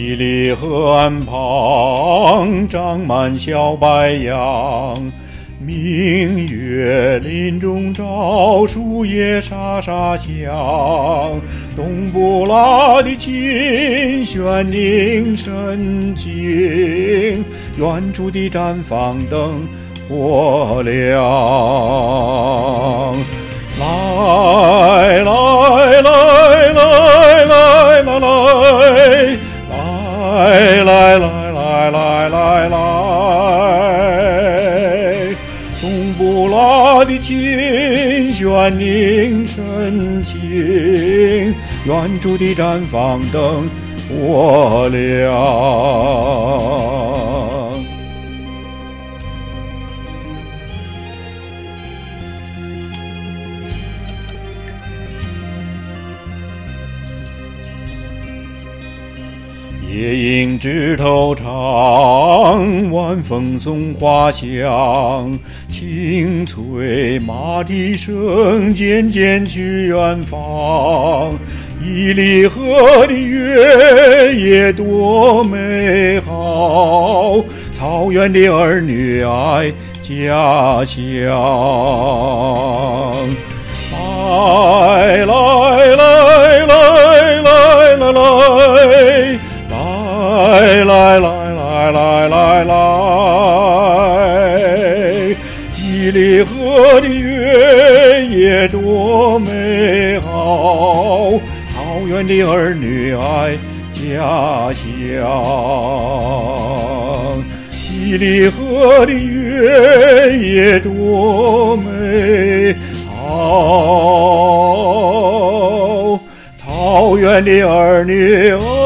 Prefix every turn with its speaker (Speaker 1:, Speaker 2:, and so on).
Speaker 1: 一里河岸旁长满小白杨，明月林中照，树叶沙沙响。冬不拉的琴弦凝神静，远处的毡房灯火亮。来来来来来来来。来来来来来来来，冬不拉的琴弦凝神静，远处的毡房灯火亮。夜莺枝头唱，晚风送花香，清脆马蹄声渐渐去远方。一里河的月夜多美好，草原的儿女爱家乡。来来来来来来来。来来来来来来来，一里河的月夜多美好，草原的儿女爱家乡。一里河的月夜多美好，草原的儿女爱